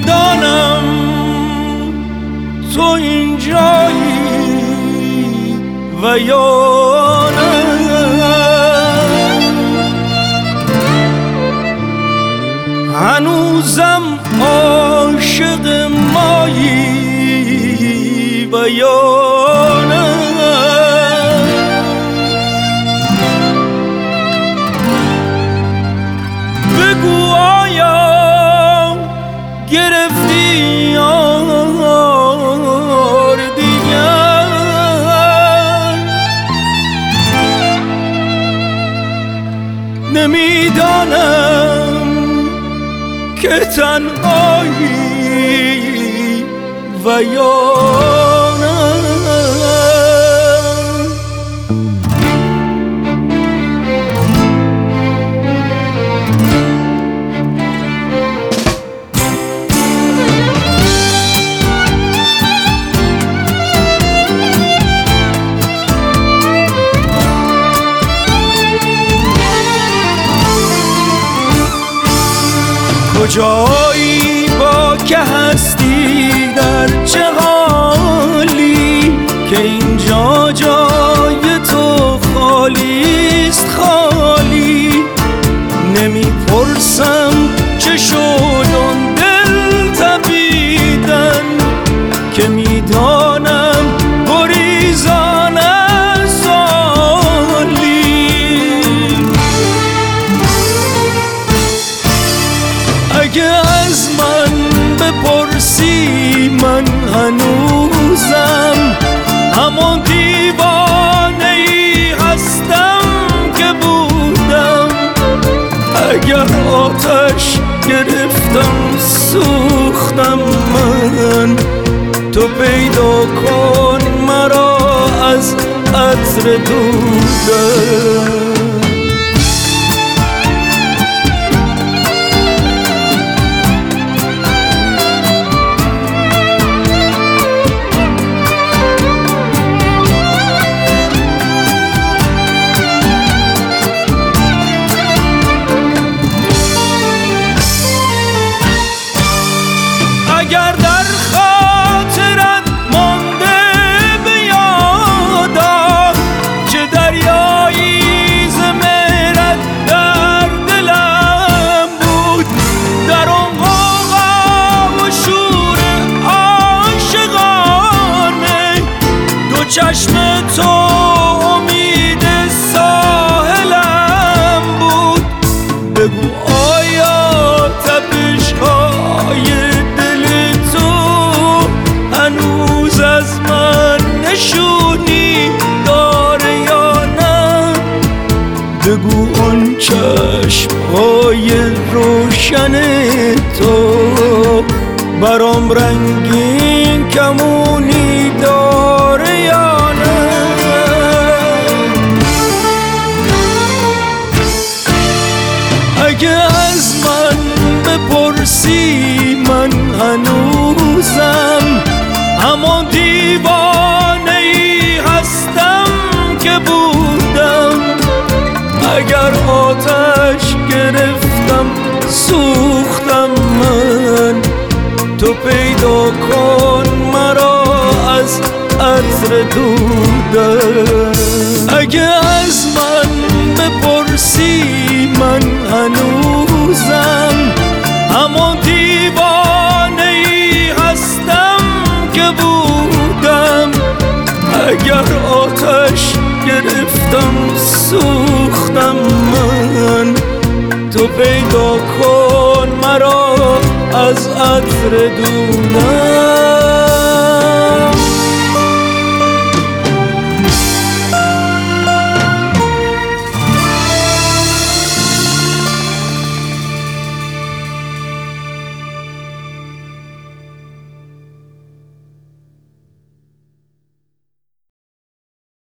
نمیدانم تو اینجایی و یا نه. هنوزم عاشق مایی و یا نه. بگو آیا گرفتی یار دیگر؟ نمیدانم که تنهایی و یا نه. کجایی با که هستی در چه حالی که اینجا جای تو خالیست خالی؟ نمیپرسم چه شد اون دل تپیدن که میدانم گریزان از سالی. اگه از من بپرسی من هنوزم همون دیوانه ای هستم که بودم. اگر آتش گرفتم سوختم من، تو پیدا کن مرا از عطر دودم. اگر در خاطرت مانده به یادم چه دریایی ز مهرت در دلم بود، در اون غوغا و شور عاشقانه دو چشم تو امید ساحلم بود. بگو آیا تپش‌های هنوز از من نشونی داره یا نه؟ بگو اون چشم‌های روشن تو برام رنگین کمونی داره یا نه؟ اگه از من بپرسی من هنوزم همون دیوانه ای هستم که بودم. اگر آتش گرفتم سوختم من، تو پیدا کن مرا از عطر دودم. اگه از من بپرسی من هنوزم همون دیوانه ای هستم که بودم. اگر آتش گرفتم سوختم من، تو پیدا کن مرا از عطر دودم.